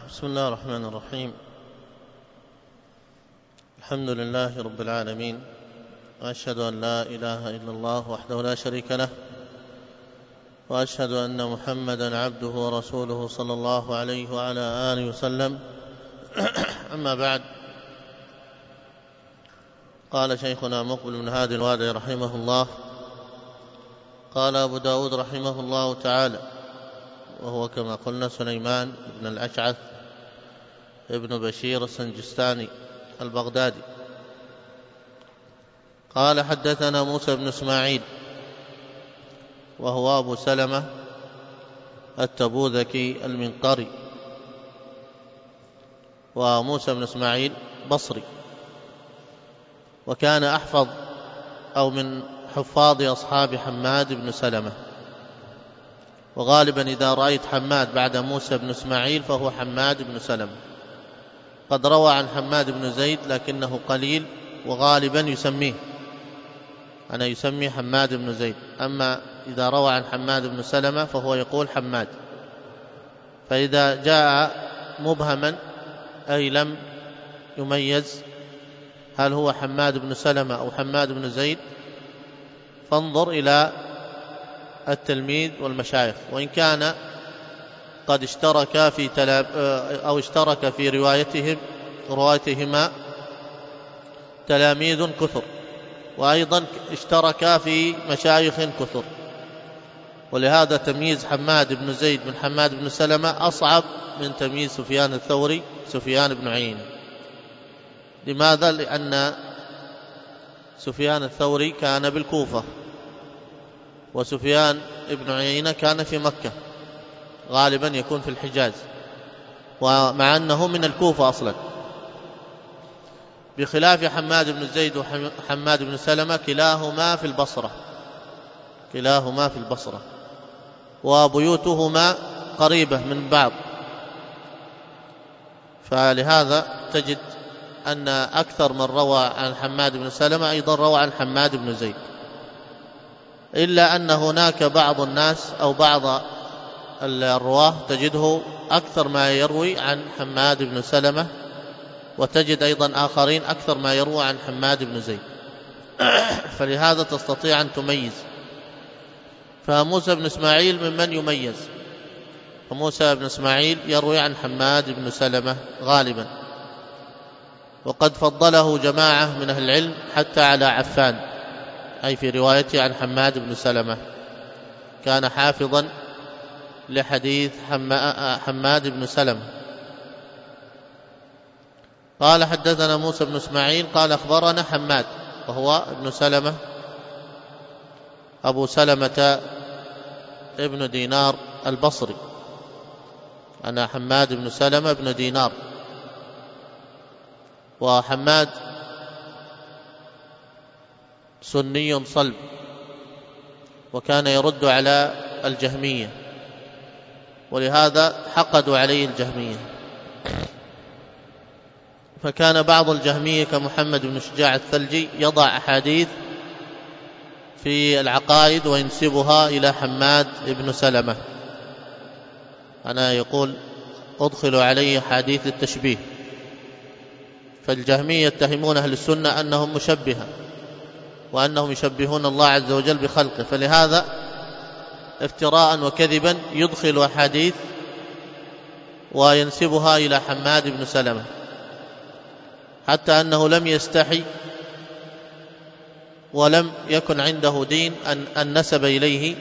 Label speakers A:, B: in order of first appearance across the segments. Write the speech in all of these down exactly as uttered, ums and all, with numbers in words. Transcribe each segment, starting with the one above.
A: بسم الله الرحمن الرحيم. الحمد لله رب العالمين، وأشهد أن لا إله إلا الله وحده لا شريك له، وأشهد أن محمدا عبده ورسوله صلى الله عليه وعلى آله وسلم. أما بعد، قال شيخنا مقبل بن هادي الوادعي رحمه الله: قال أبو داود رحمه الله تعالى، وهو كما قلنا سليمان بن الأشعث ابن بشير السنجستاني البغدادي، قال: حدثنا موسى بن إسماعيل وهو أبو سلمة التبوذكي المنقري، وموسى بن إسماعيل بصري، وكان أحفظ أو من حفاظ أصحاب حماد بن سلمة. وغالبا إذا رأيت حماد بعد موسى بن إسماعيل فهو حماد بن سلمة. قد روى عن حماد بن زيد لكنه قليل، وغالبا يسميه أنا يسمي حماد بن زيد. أما إذا روى عن حماد بن سلمة فهو يقول حماد. فإذا جاء مبهما أي لم يميز هل هو حماد بن سلمة أو حماد بن زيد، فانظر إلى التلميذ والمشايخ، وإن كان قد اشترك في تلاب أو اشترك في روايتهم روايتهما تلاميذ كثر، وأيضا اشترك في مشايخ كثر. ولهذا تمييز حماد بن زيد من حماد بن سلمة أصعب من تمييز سفيان الثوري سفيان بن عيينة. لماذا؟ لأن سفيان الثوري كان بالكوفة، وسفيان بن عيينة كان في مكة، غالبا يكون في الحجاز، ومع أنه من الكوفة أصلا، بخلاف حماد بن زيد وحماد بن سلمة كلاهما في البصرة كلاهما في البصرة وبيوتهما قريبة من بعض. فلهذا تجد أن أكثر من روى عن حماد بن سلمة أيضا روى عن حماد بن زيد، إلا أن هناك بعض الناس أو بعض الرواه تجده أكثر ما يروي عن حماد بن سلمة، وتجد أيضا آخرين أكثر ما يروى عن حماد بن زيد. فلهذا تستطيع أن تميز. فموسى بن إسماعيل ممن يميز، فموسى بن إسماعيل يروي عن حماد بن سلمة غالبا، وقد فضله جماعة من أهل العلم حتى على عفان، أي في روايته عن حماد بن سلمة، كان حافظا لحديث حماد بن سلمة. قال: حدثنا موسى بن إسماعيل قال: أخبرنا حماد وهو ابن سلمة أبو سلمة ابن دينار البصري. أنا حماد بن سلمة ابن دينار. وحماد سني صلب، وكان يرد على الجهمية، ولهذا حقدوا عليه الجهمية. فكان بعض الجهمية كمحمد بن شجاع الثلجي يضع أحاديث في العقائد وينسبها إلى حماد بن سلمة. أنا يقول أدخل عليه حديث التشبيه. فالجهمية يتهمون أهل السنة أنهم مشبهة، وأنهم يشبهون الله عز وجل بخلقه، فلهذا افتراء وكذبا يدخل أحاديث وينسبها إلى حماد بن سلمة، حتى أنه لم يستحي ولم يكن عنده دين أن, أن نسب إليه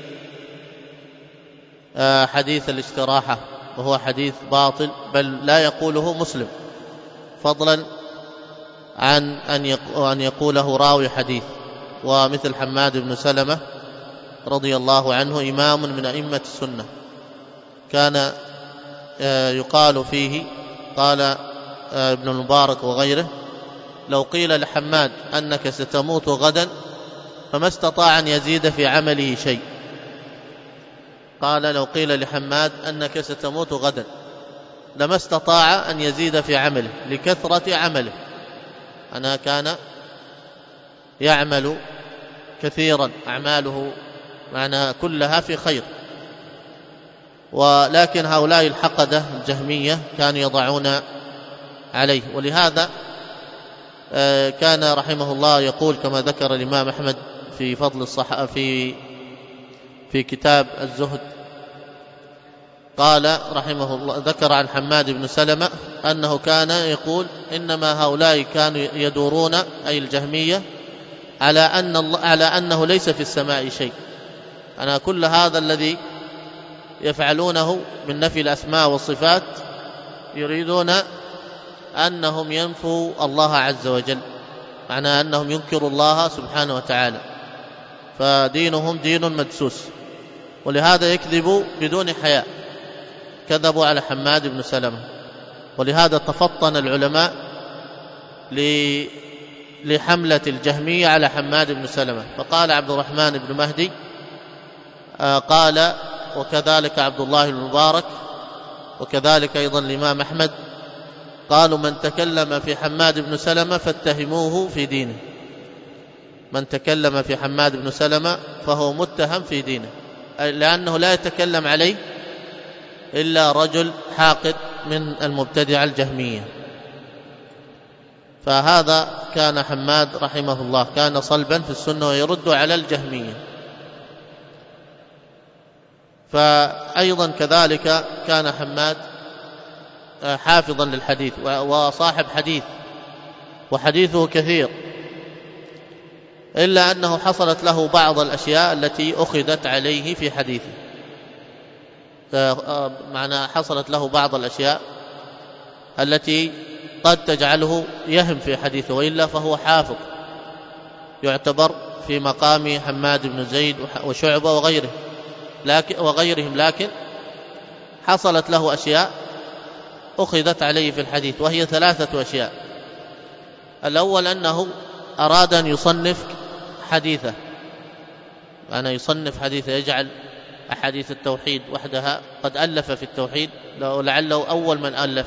A: حديث الاستراحة، وهو حديث باطل، بل لا يقوله مسلم، فضلا عن أن يقوله راوي حديث. ومثل حماد بن سلمة رضي الله عنه إمام من أئمة السنة، كان يقال فيه، قال ابن المبارك وغيره: لو قيل لحماد أنك ستموت غدا فما استطاع أن يزيد في عمله شيء. قال: لو قيل لحماد أنك ستموت غدا لما استطاع أن يزيد في عمله لكثرة عمله. أنا كان يعمل كثيرا، أعماله معنى كلها في خير، ولكن هؤلاء الحقدة الجهمية كانوا يضعون عليه. ولهذا كان رحمه الله يقول كما ذكر الإمام أحمد في فضل الصحابة في في كتاب الزهد، قال رحمه الله، ذكر عن حماد بن سلمة أنه كان يقول إنما هؤلاء كانوا يدورون أي الجهمية على أن الله على أنه ليس في السماء شيء. أنا كل هذا الذي يفعلونه من نفي الأسماء والصفات يريدون أنهم ينفوا الله عز وجل، معنى أنهم ينكروا الله سبحانه وتعالى، فدينهم دين مدسوس. ولهذا يكذبوا بدون حياء، كذبوا على حماد بن سلمة. ولهذا تفطن العلماء لحملة الجهمية على حماد بن سلمة، فقال عبد الرحمن بن مهدي قال، وكذلك عبد الله المبارك، وكذلك أيضا الإمام أحمد، قالوا من تكلم في حماد بن سلمة فاتهموه في دينه. من تكلم في حماد بن سلمة فهو متهم في دينه، لأنه لا يتكلم عليه إلا رجل حاقد من المبتدع الجهمية. فهذا كان حماد رحمه الله، كان صلبا في السنة ويرد على الجهمية. فأيضا كذلك كان حماد حافظا للحديث وصاحب حديث، وحديثه كثير، إلا أنه حصلت له بعض الأشياء التي أخذت عليه في حديثه. معنى حصلت له بعض الأشياء التي قد تجعله يهم في حديثه، وإلا فهو حافظ يعتبر في مقام حماد بن زيد وشعبة وغيره لكن وغيرهم لكن حصلت له أشياء أخذت عليه في الحديث، وهي ثلاثة أشياء. الأول أنه أراد أن يصنف حديثه، أنا يصنف حديثه، يجعل أحاديث التوحيد وحدها، قد ألف في التوحيد لعله أول من ألف،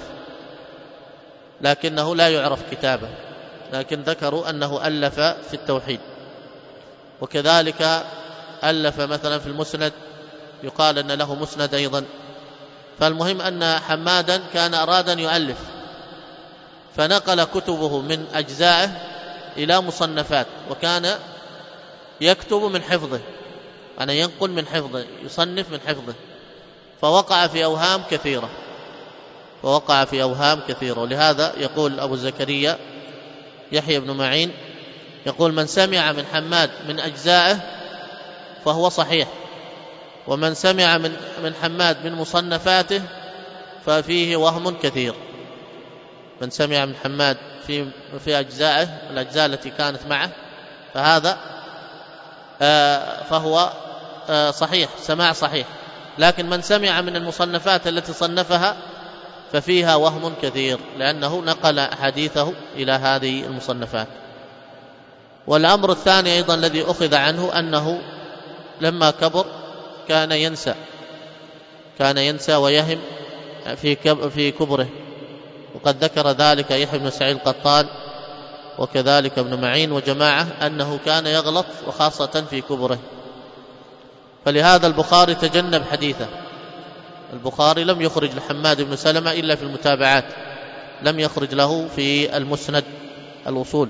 A: لكنه لا يعرف كتابه، لكن ذكروا أنه ألف في التوحيد. وكذلك ألف مثلا في المسند، يقال أن له مسند أيضا. فالمهم أن حمادا كان أراد أن يؤلف، فنقل كتبه من أجزائه إلى مصنفات، وكان يكتب من حفظه، أنا ينقل من حفظه، يصنف من حفظه، فوقع في أوهام كثيرة فوقع في أوهام كثيرة. ولهذا يقول أبو زكريا يحيى بن معين، يقول من سمع من حماد من أجزائه فهو صحيح، ومن سمع من من حماد من مصنفاته ففيه وهم كثير. من سمع من حماد في في أجزائه، الأجزاء التي كانت معه، فهذا آه فهو آه صحيح، سماع صحيح. لكن من سمع من المصنفات التي صنفها ففيها وهم كثير، لأنه نقل حديثه إلى هذه المصنفات. والأمر الثاني أيضا الذي أخذ عنه أنه لما كبر كان ينسى كان ينسى ويهم في في كبره، وقد ذكر ذلك يحيى بن سعيد القطان وكذلك ابن معين وجماعة أنه كان يغلط، وخاصة في كبره. فلهذا البخاري تجنب حديثه. البخاري لم يخرج لحماد بن سلمة إلا في المتابعات، لم يخرج له في المسند الوصول.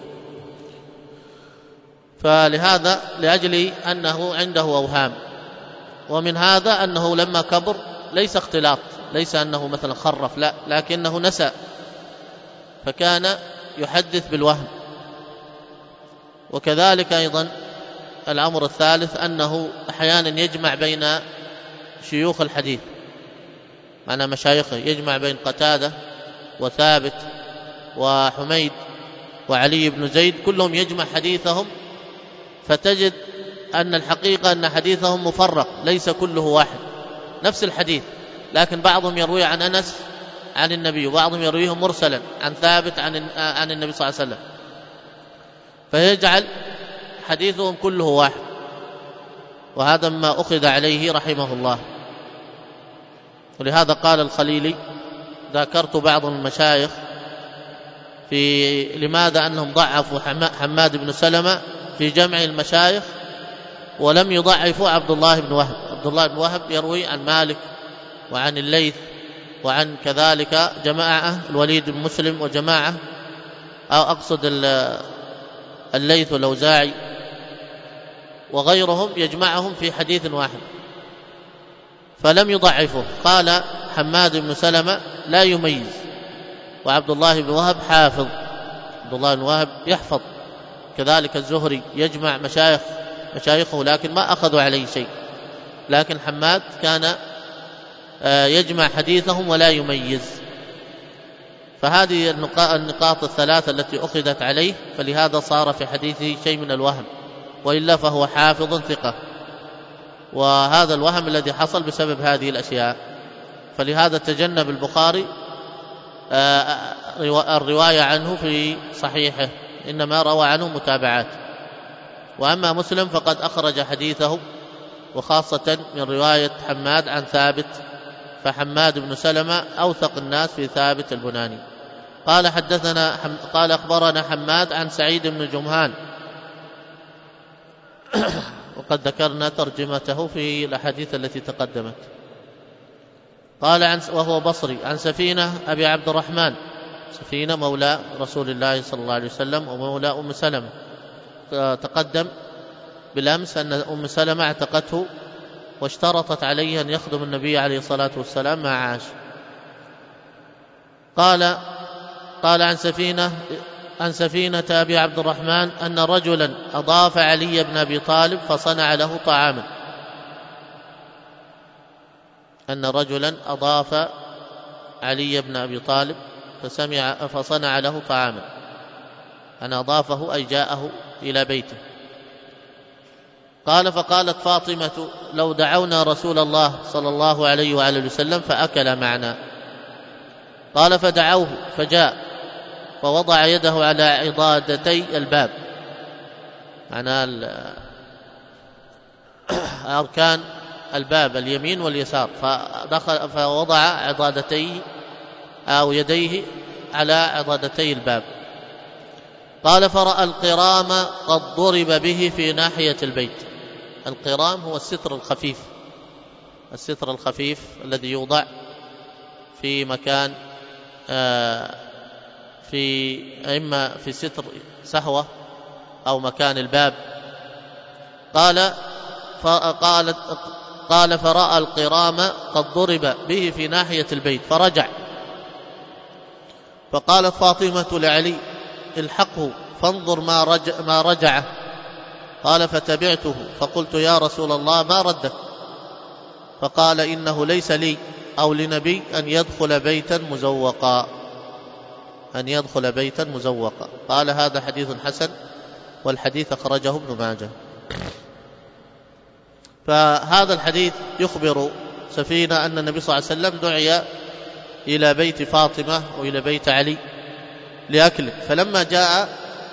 A: فلهذا لأجل أنه عنده أوهام. ومن هذا أنه لما كبر ليس اختلاط، ليس أنه مثلا خرف، لا، لكنه نسى، فكان يحدث بالوهم. وكذلك أيضا الأمر الثالث أنه أحيانا يجمع بين شيوخ الحديث، معنى مشايخه، يجمع بين قتادة وثابت وحميد وعلي بن زيد، كلهم يجمع حديثهم، فتجد أن الحقيقة أن حديثهم مفرق، ليس كله واحد، نفس الحديث، لكن بعضهم يروي عن أنس عن النبي، وبعضهم يرويه مرسلا عن ثابت عن عن النبي صلى الله عليه وسلم، فيجعل حديثهم كله واحد. وهذا ما أخذ عليه رحمه الله. ولهذا قال الخليلي: ذكرت بعض المشايخ في لماذا أنهم ضعفوا حماد بن سلمة في جمع المشايخ ولم يضعفوا عبد الله بن وهب. عبد الله بن وهب يروي عن مالك وعن الليث وعن كذلك جماعة الوليد بن مسلم وجماعة، أو أقصد الليث والأوزاعي وغيرهم، يجمعهم في حديث واحد فلم يضعفه. قال حماد بن سلمة لا يميز، وعبد الله بن وهب حافظ، عبد الله بن وهب يحفظ، كذلك الزهري يجمع مشايخ مشايخه لكن ما أخذوا عليه شيء، لكن حماد كان يجمع حديثهم ولا يميز. فهذه النقاط الثلاثة التي أخذت عليه، فلهذا صار في حديثه شيء من الوهم، وإلا فهو حافظ ثقة، وهذا الوهم الذي حصل بسبب هذه الأشياء، فلهذا تجنب البخاري الرواية عنه في صحيحه، إنما روى عنه متابعات. وأما مسلم فقد أخرج حديثه، وخاصة من رواية حماد عن ثابت، فحماد بن سلمة أوثق الناس في ثابت البناني. قال حدثنا قال أخبرنا حماد عن سعيد بن جمهان، وقد ذكرنا ترجمته في الأحاديث التي تقدمت. قال عن وهو بصري عن سفينة أبي عبد الرحمن، سفينة مولى رسول الله صلى الله عليه وسلم ومولى أم سلمة، تقدم بالأمس أن أم سلمة اعتقته واشترطت عليه أن يخدم النبي عليه الصلاة والسلام مع عاش. قال قال عن سفينة عن سفينة أبي عبد الرحمن أن رجلا أضاف علي بن أبي طالب فصنع له طعاما، أن رجلا أضاف علي بن أبي طالب فسمع فصنع له طعاما، أن أضافه أي جاءه إلى بيته. قال فقالت فاطمة لو دعونا رسول الله صلى الله عليه وآله وسلم فأكل معنا. قال فدعوه فجاء فوضع يده على عضادتي الباب، معنى أركان الباب اليمين واليسار، فدخل فوضع عضادتيه أو يديه على عضادتي الباب. قال فرأى القرام قد ضرب به في ناحية البيت. القرام هو الستر الخفيف، الستر الخفيف الذي يوضع في مكان في إما في ستر سهوة أو مكان الباب. قال فقالت قال فرأى القرام قد ضرب به في ناحية البيت فرجع. فقالت فاطمة لعلي الحقه فانظر ما رجع, ما رجع. قال فتبعته فقلت يا رسول الله ما رده؟ فقال إنه ليس لي أو لنبي أن يدخل بيتا مزوقا، أن يدخل بيتا مزوقا. قال هذا حديث حسن، والحديث أخرجه ابن ماجه. فهذا الحديث يخبر سفينة أن النبي صلى الله عليه وسلم دعي إلى بيت فاطمة وإلى بيت علي لأكله، فلما جاء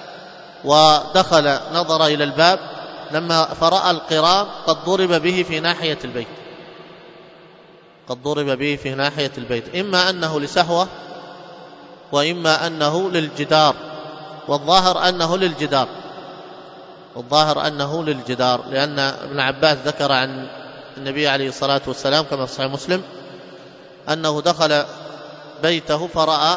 A: ودخل نظر إلى الباب لما فرأى القرام قد ضرب به في ناحية البيت، قد ضرب به في ناحية البيت، إما أنه لسهوة وإما أنه للجدار، والظاهر أنه للجدار، والظاهر أنه للجدار، لأن ابن عباس ذكر عن النبي عليه الصلاة والسلام كما في صحيح مسلم أنه دخل بيته فرأى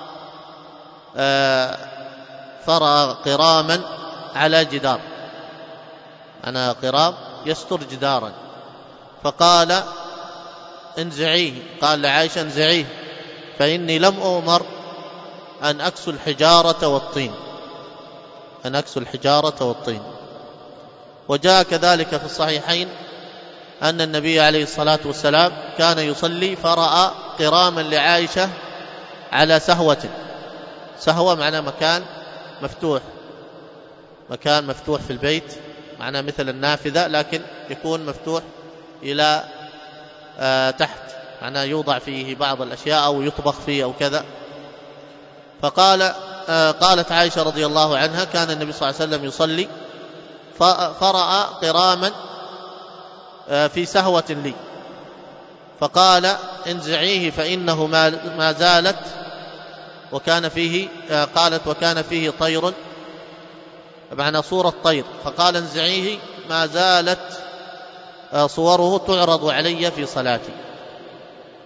A: آه فرأى قراما على جدار، أنا قرام يستر جدارا، فقال انزعيه، قال لعائشة انزعيه فإني لم أؤمر أن أكسو الحجارة والطين، أن أكسو الحجارة والطين. وجاء كذلك في الصحيحين أن النبي عليه الصلاة والسلام كان يصلي فرأى قراما لعائشة على سهوة، سهوة معناه مكان مفتوح، مكان مفتوح في البيت، معناه مثل النافذة لكن يكون مفتوح إلى آه تحت، معناه يوضع فيه بعض الأشياء أو يطبخ فيه أو كذا. فقال آه قالت عائشة رضي الله عنها كان النبي صلى الله عليه وسلم يصلي فرأى قراما آه في سهوة لي، فقال انزعيه فإنه ما زالت، وكان فيه آه قالت وكان فيه طير، معنى صورة طير، فقال انزعيه ما زالت آه صوره تعرض علي في صلاتي،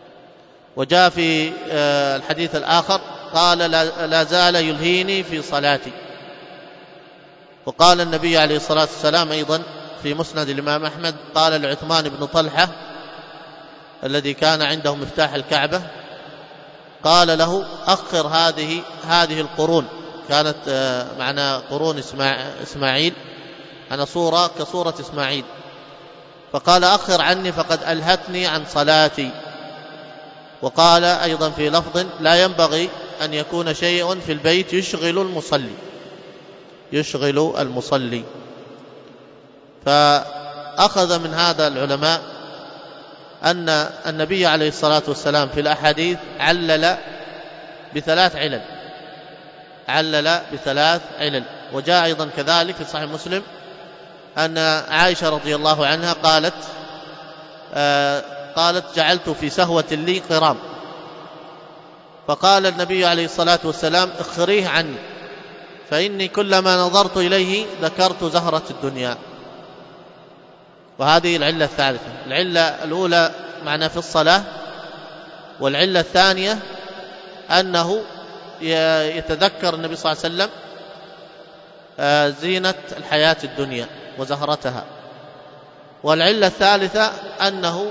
A: وجاء في الحديث الآخر قال لا زال يلهيني في صلاتي. وقال النبي عليه الصلاة والسلام أيضا في مسند الإمام أحمد قال لعثمان بن طلحة الذي كان عنده مفتاح الكعبة قال له أخر هذه هذه القرون، كانت معنا قرون إسماعيل أنا صورة كصورة إسماعيل، فقال أخر عني فقد ألهتني عن صلاتي. وقال أيضا في لفظ لا ينبغي أن يكون شيء في البيت يشغل المصلي يشغل المصلي. فأخذ من هذا العلماء أن النبي عليه الصلاة والسلام في الأحاديث علل بثلاث علل علل بثلاث علل. وجاء أيضا كذلك في صحيح مسلم أن عائشة رضي الله عنها قالت آه قالت جعلت في سهوة لي قرام، فقال النبي عليه الصلاة والسلام اخريه عني فإني كلما نظرت إليه ذكرت زهرة الدنيا. وهذه العلة الثالثة. العلة الأولى معنا في الصلاة، والعلة الثانية أنه يتذكر النبي صلى الله عليه وسلم زينة الحياة الدنيا وزهرتها. والعلة الثالثة أنه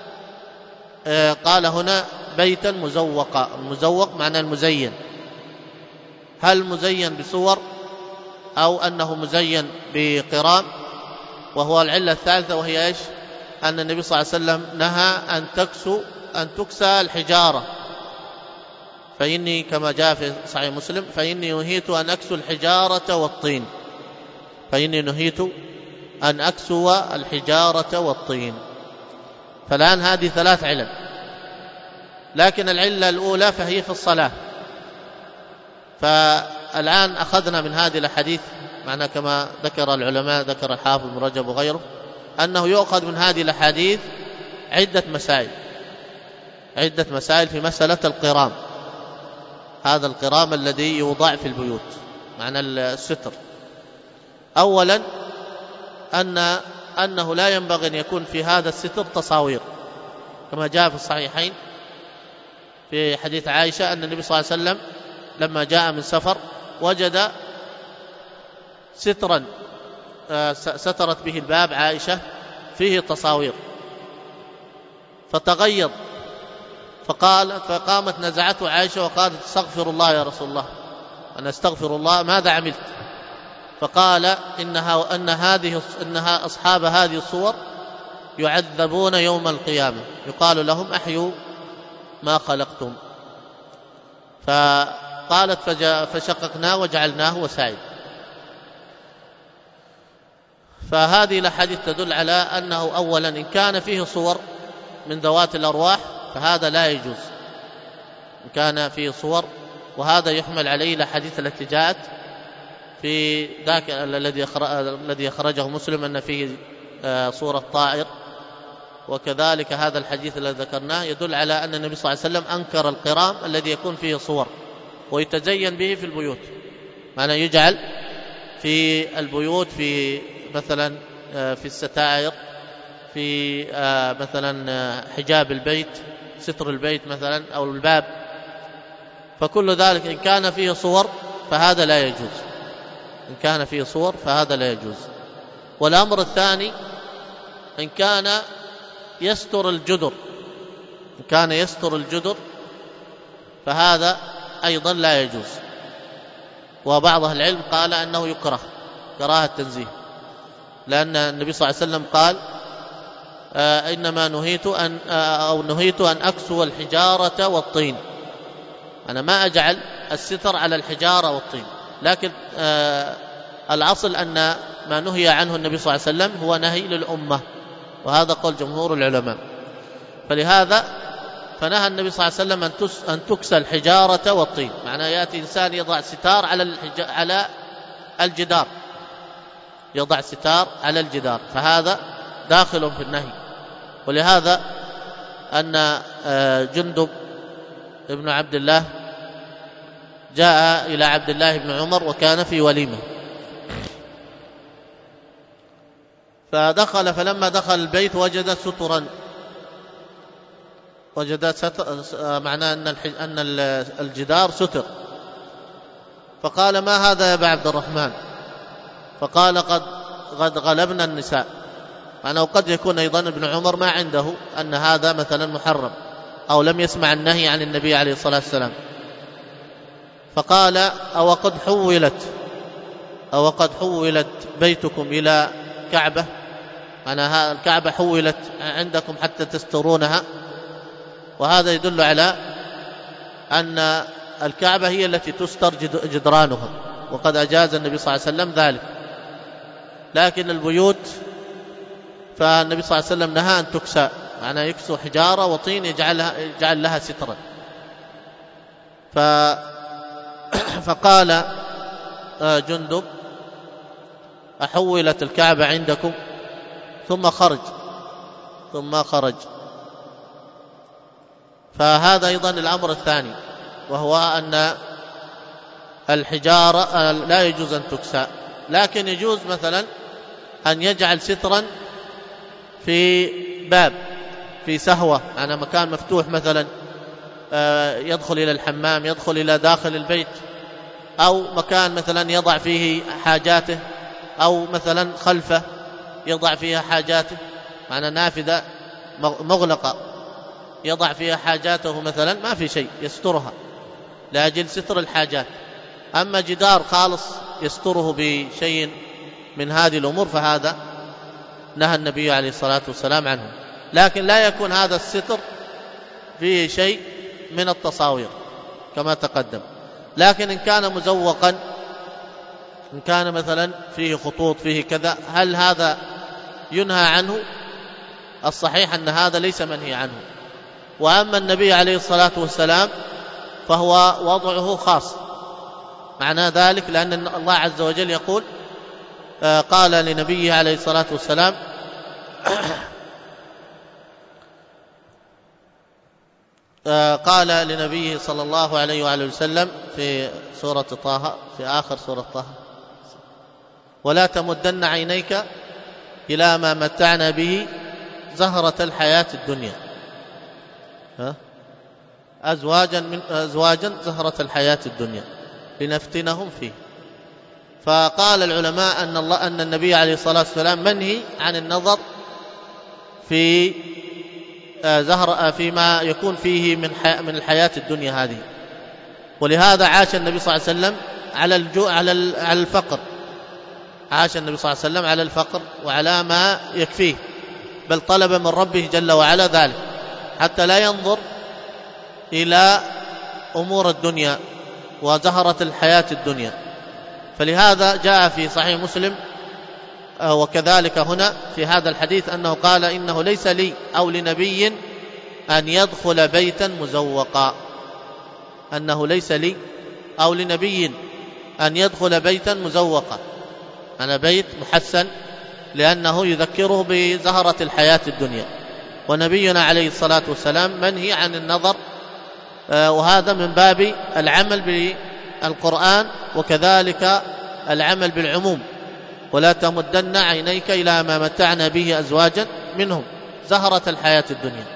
A: قال هنا بيتا مزوقا، المزوق معنى المزين، هل مزين بصور أو أنه مزين بقرام؟ وهو العلة الثالثة وهي إيش؟ أن النبي صلى الله عليه وسلم نهى أن تكسو أن تكسى الحجارة، فإني كما جاء في صحيح مسلم فإني نهيت أن أكسو الحجارة والطين فإني نهيت أن أكسو الحجارة والطين. فالآن هذه ثلاث علل، لكن العلة الأولى فهي في الصلاة. فالآن أخذنا من هذه الحديث معنا كما ذكر العلماء، ذكر الحافظ بن رجب وغيره، أنه يؤخذ من هذه الأحاديث عدة مسائل عدة مسائل في مسألة القرام، هذا القرام الذي يوضع في البيوت معنى الستر. أولا أن أنه لا ينبغي أن يكون في هذا الستر تصاوير، كما جاء في الصحيحين في حديث عائشة أن النبي صلى الله عليه وسلم لما جاء من سفر وجد سترا سترت به الباب عائشة فيه تصاوير، فتغيظ فقال فقامت نزعته عائشة وقالت استغفر الله يا رسول الله، أنا استغفر الله، ماذا عملت؟ فقال إنها أن هذه إنها أصحاب هذه الصور يعذبون يوم القيامة يقال لهم أحيوا ما خلقتم. فقالت فشققناه وجعلناه وسائل. فهذه الأحاديث تدل على أنه أولا إن كان فيه صور من ذوات الأرواح فهذا لا يجوز، إن كان فيه صور، وهذا يحمل عليه الأحاديث التي جاءت في ذاك الذي أخرجه مسلم أن فيه صورة طائر. وكذلك هذا الحديث الذي ذكرناه يدل على أن النبي صلى الله عليه وسلم أنكر القرام الذي يكون فيه صور ويتزين به في البيوت، معنى يجعل في البيوت في مثلا في الستائر، في مثلا حجاب البيت، ستر البيت مثلا أو الباب، فكل ذلك إن كان فيه صور فهذا لا يجوز، إن كان فيه صور فهذا لا يجوز. والأمر الثاني إن كان يستر الجدر، إن كان يستر الجدر فهذا أيضا لا يجوز. وبعض أهل العلم قال أنه يكره كراهة التنزيه، لأن النبي صلى الله عليه وسلم قال آه إنما نهيت أن آه أو نهيت أن أكسو الحجارة والطين، أنا ما أجعل الستر على الحجارة والطين، لكن آه الأصل أن ما نهي عنه النبي صلى الله عليه وسلم هو نهي للأمة، وهذا قول جمهور العلماء. فلهذا فنهى النبي صلى الله عليه وسلم أن تكسى الحجارة والطين، معناه يأتي إنسان يضع ستار على على الجدار، يضع ستار على الجدار، فهذا داخل في النهي. ولهذا أن جندب ابن عبد الله جاء إلى عبد الله بن عمر وكان في وليمة، فدخل فلما دخل البيت وجد سترا وجد ستر، معناه أن أن الجدار ستر. فقال: ما هذا يا أبا عبد الرحمن؟ فقال: قد قد غلبنا النساء. معناه قد يكون أيضا ابن عمر ما عنده أن هذا مثلا محرم، أو لم يسمع النهي عن النبي عليه الصلاة والسلام. فقال: أو قد حولت أو قد حولت بيتكم إلى كعبة؟ أنا الكعبة حولت عندكم حتى تسترونها. وهذا يدل على أن الكعبة هي التي تستر جدرانها، وقد أجاز النبي صلى الله عليه وسلم ذلك. لكن البيوت فالنبي صلى الله عليه وسلم نهى أن تكسى، معناه يكسو حجارة وطين يجعلها يجعل لها سترا. ف فقال جندب: أحولت الكعبة عندكم؟ ثم خرج ثم خرج فهذا أيضا الأمر الثاني، وهو أن الحجارة لا يجوز أن تكسى، لكن يجوز مثلا أن يجعل سترا في باب، في سهوة، يعني مكان مفتوح مثلا يدخل إلى الحمام، يدخل إلى داخل البيت، أو مكان مثلا يضع فيه حاجاته، أو مثلا خلفه يضع فيها حاجاته، معنى نافذة مغلقة يضع فيها حاجاته مثلا، ما في شيء يسترها لأجل ستر الحاجات. أما جدار خالص يستره بشيء من هذه الأمور فهذا نهى النبي عليه الصلاة والسلام عنه. لكن لا يكون هذا الستر فيه شيء من التصاوير كما تقدم. لكن إن كان مزوقا، إن كان مثلا فيه خطوط فيه كذا، هل هذا ينهى عنه؟ الصحيح أن هذا ليس منهي عنه. وأما النبي عليه الصلاة والسلام فهو وضعه خاص، معنى ذلك لأن الله عز وجل يقول قال لنبيه عليه الصلاة والسلام قال لنبيه صلى الله عليه وآله وسلم في سورة طه، في آخر سورة طه: ولا تمدن عينيك إلى ما متعنا به زهرة الحياة الدنيا، أزواجا من أزواجا زهرة الحياة الدنيا لنفتنهم فيه. فقال العلماء أن الله أن النبي عليه الصلاة والسلام منهي عن النظر في زهر فيما يكون فيه من من الحياة الدنيا هذه. ولهذا عاش النبي صلى الله عليه وسلم على الجوع على على الفقر، عاش النبي صلى الله عليه وسلم على الفقر وعلى ما يكفيه، بل طلب من ربه جل وعلا ذلك حتى لا ينظر إلى أمور الدنيا وزهرة الحياة الدنيا. فلهذا جاء في صحيح مسلم وكذلك هنا في هذا الحديث أنه قال: إنه ليس لي أو لنبي أن يدخل بيتا مزوقا، أنه ليس لي أو لنبي أن يدخل بيتا مزوقا، أنا بيت محسن، لأنه يذكره بزهرة الحياة الدنيا. ونبينا عليه الصلاة والسلام منهي عن النظر، وهذا من باب العمل بالقرآن وكذلك العمل بالعموم: ولا تمدن عينيك إلى ما متعنا به أزواجا منهم زهرة الحياة الدنيا.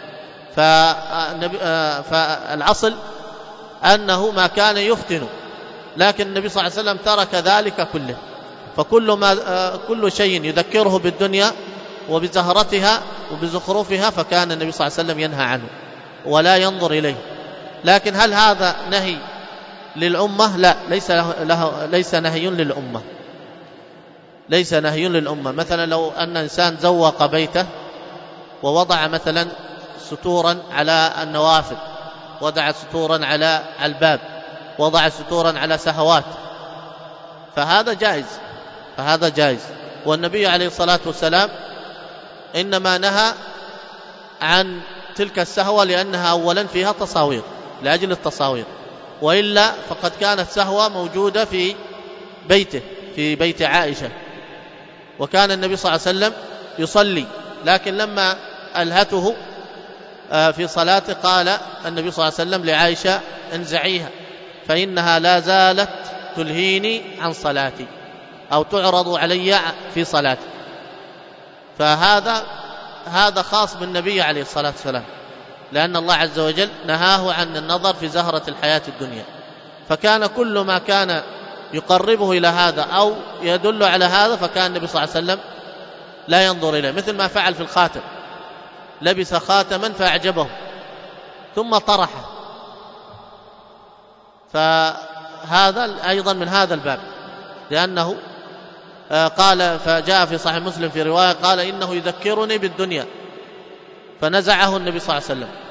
A: فالأصل أنه ما كان يفتن، لكن النبي صلى الله عليه وسلم ترك ذلك كله. فكل ما كل شيء يذكره بالدنيا وبزهرتها وبزخرفها فكان النبي صلى الله عليه وسلم ينهى عنه ولا ينظر إليه. لكن هل هذا نهي للأمة؟ لا، ليس له ليس نهي للأمة، ليس نهي للأمة. مثلا لو أن إنسان زوق بيته ووضع مثلا ستورا على النوافذ، وضع ستورا على الباب، وضع ستورا على سهوات، فهذا جائز، فهذا جائز. والنبي عليه الصلاة والسلام إنما نهى عن تلك السهوة لأنها أولا فيها تصاوير، لأجل التصاوير، وإلا فقد كانت سهوة موجودة في بيته، في بيت عائشة، وكان النبي صلى الله عليه وسلم يصلي، لكن لما ألهته في صلاته قال النبي صلى الله عليه وسلم لعائشة: انزعيها فإنها لا زالت تلهيني عن صلاتي، أو تعرض علي في صلاتي. فهذا هذا خاص بالنبي عليه الصلاة والسلام، لأن الله عز وجل نهاه عن النظر في زهرة الحياة الدنيا، فكان كل ما كان يقربه إلى هذا أو يدل على هذا فكان النبي صلى الله عليه وسلم لا ينظر إليه، مثل ما فعل في الخاتم، لبس خاتما فأعجبه ثم طرحه، فهذا أيضا من هذا الباب، لأنه قال فجاء في صحيح مسلم في رواية قال إنه يذكرني بالدنيا، فنزعه النبي صلى الله عليه وسلم.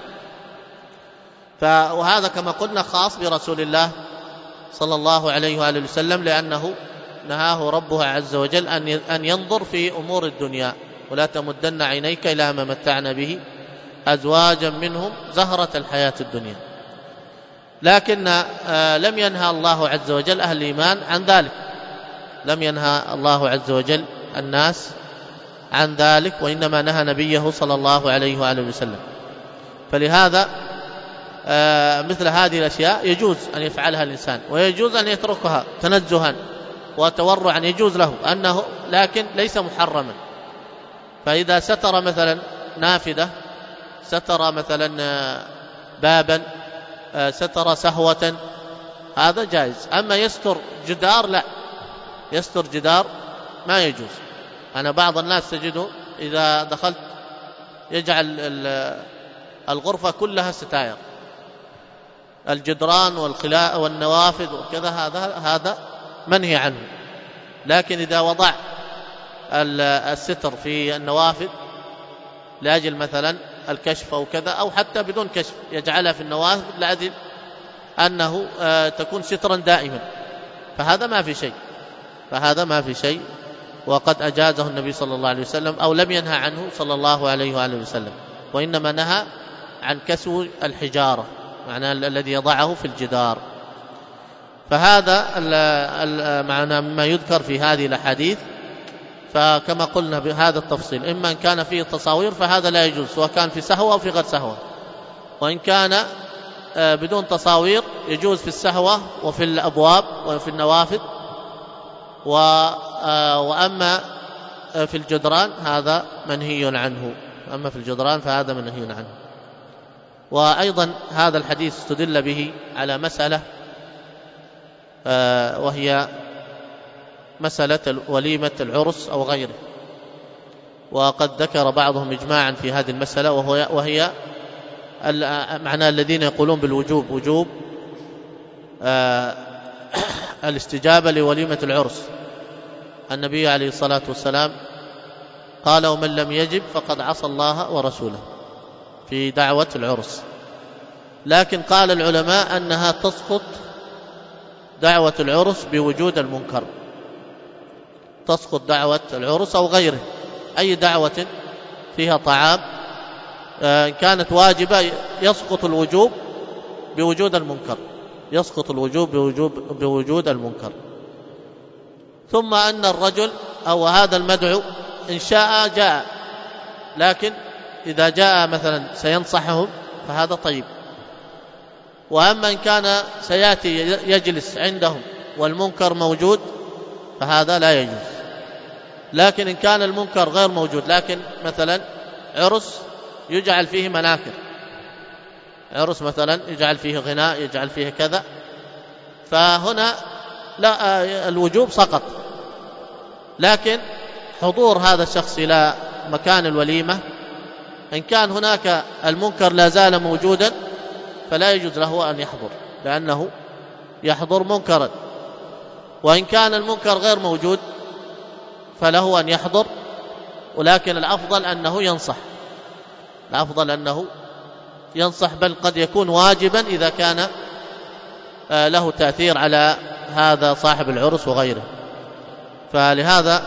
A: وهذا كما قلنا خاص برسول الله صلى الله عليه وآله وسلم، لأنه نهاه ربه عز وجل أن ينظر في أمور الدنيا، ولا تمدن عينيك إلى ما متعنا به أزواجا منهم زهرة الحياة الدنيا. لكن لم ينهى الله عز وجل أهل الإيمان عن ذلك، لم ينهى الله عز وجل الناس عن ذلك، وإنما نهى نبيه صلى الله عليه وآله وسلم. فلهذا مثل هذه الأشياء يجوز أن يفعلها الإنسان، ويجوز أن يتركها تنزها وتورعا، يجوز له أنه، لكن ليس محرما. فإذا ستر مثلا نافذة، ستر مثلا بابا، ستر سهوة، هذا جائز. أما يستر جدار لا، يستر جدار ما يجوز. أنا بعض الناس تجده إذا دخلت يجعل الغرفة كلها ستائر، الجدران والخلاء والنوافذ وكذا، هذا هذا منهي عنه. لكن إذا وضع الستر في النوافذ لأجل مثلا الكشف أو كذا، أو حتى بدون كشف يجعلها في النوافذ لأجل أنه تكون سترا دائما، فهذا ما في شيء، فهذا ما في شيء، وقد أجازه النبي صلى الله عليه وسلم، أو لم ينهى عنه صلى الله عليه وآله وسلم، وإنما نهى عن كسو الحجارة، معناه الذي يضعه في الجدار. فهذا معنى مما يذكر في هذه الأحاديث. فكما قلنا بهذا التفصيل، إما أن كان فيه تصاوير فهذا لا يجوز، سواء كان في سهوة أو في غير سهوة، وإن كان بدون تصاوير يجوز في السهوة وفي الأبواب وفي النوافذ. وأما في الجدران هذا منهي عنه، أما في الجدران فهذا منهي عنه. وأيضا هذا الحديث استدل به على مسألة، وهي مسألة وليمة العرس أو غيره، وقد ذكر بعضهم إجماعا في هذه المسألة، وهي معنى الذين يقولون بالوجوب، وجوب الاستجابة لوليمة العرس. النبي عليه الصلاة والسلام قال ومن لم يجب فقد عصى الله ورسوله في دعوة العرس. لكن قال العلماء أنها تسقط دعوة العرس بوجود المنكر، تسقط دعوة العرس أو غيره، أي دعوة فيها طعام إن كانت واجبة يسقط الوجوب بوجود المنكر، يسقط الوجوب بوجوب بوجود المنكر. ثم أن الرجل أو هذا المدعو إن شاء جاء، لكن إذا جاء مثلا سينصحهم فهذا طيب. وأما إن كان سيأتي يجلس عندهم والمنكر موجود فهذا لا يجوز. لكن إن كان المنكر غير موجود، لكن مثلا عرس يجعل فيه مناكر، عرس مثلا يجعل فيه غناء، يجعل فيه كذا، فهنا لا الوجوب سقط. لكن حضور هذا الشخص إلى مكان الوليمة إن كان هناك المنكر لا زال موجودا فلا يجوز له أن يحضر، لأنه يحضر منكرا. وإن كان المنكر غير موجود فله أن يحضر، ولكن الأفضل أنه ينصح، الأفضل أنه ينصح، بل قد يكون واجبا إذا كان له تأثير على هذا صاحب العرس وغيره. فلهذا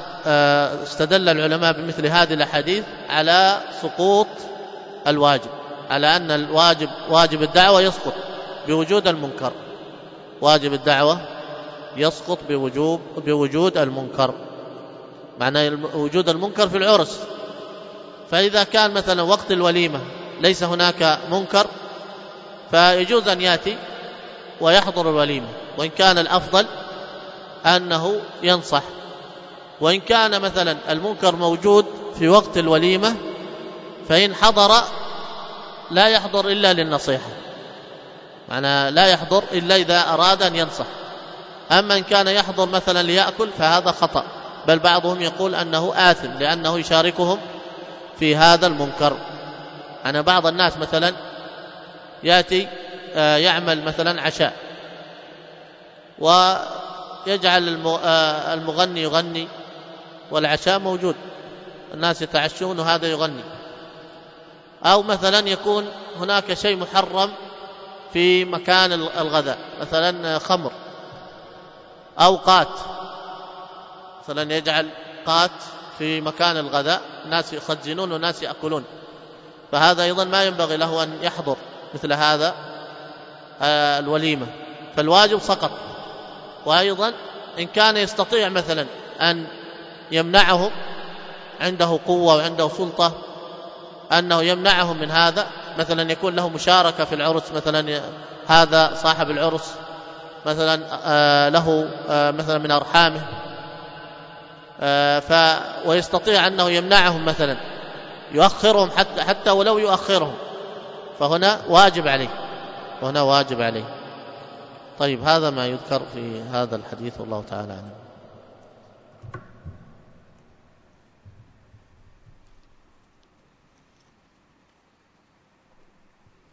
A: استدل العلماء بمثل هذه الأحاديث على سقوط الواجب، على أن الواجب واجب الدعوة يسقط بوجود المنكر، واجب الدعوة يسقط بوجوب بوجود المنكر، معنى وجود المنكر في العرس. فإذا كان مثلا وقت الوليمة ليس هناك منكر فيجوز أن يأتي ويحضر الوليمة، وإن كان الأفضل أنه ينصح. وإن كان مثلا المنكر موجود في وقت الوليمة فإن حضر لا يحضر إلا للنصيحة، معنى لا يحضر إلا إذا أراد أن ينصح. أما إن كان يحضر مثلا ليأكل فهذا خطأ، بل بعضهم يقول أنه آثم لأنه يشاركهم في هذا المنكر. أنا بعض الناس مثلا يأتي يعمل مثلا عشاء ويجعل المغني يغني والعشاء موجود، الناس يتعشون وهذا يغني. أو مثلا يكون هناك شيء محرم في مكان الغداء، مثلا خمر أو قات، مثلا يجعل قات في مكان الغداء، الناس يخزنون والناس يأكلون، فهذا أيضا ما ينبغي له أن يحضر مثل هذا الوليمة، فالواجب سقط. وأيضا إن كان يستطيع مثلا أن يمنعهم، عنده قوة وعنده سلطة أنه يمنعهم من هذا، مثلا يكون له مشاركة في العرس، مثلا هذا صاحب العرس مثلا له مثلا من أرحامه، ف ويستطيع أنه يمنعهم، مثلا يؤخرهم حتى, حتى ولو يؤخرهم، فهنا واجب عليه، وهنا واجب عليه. طيب، هذا ما يذكر في هذا الحديث، والله تعالى أعلم.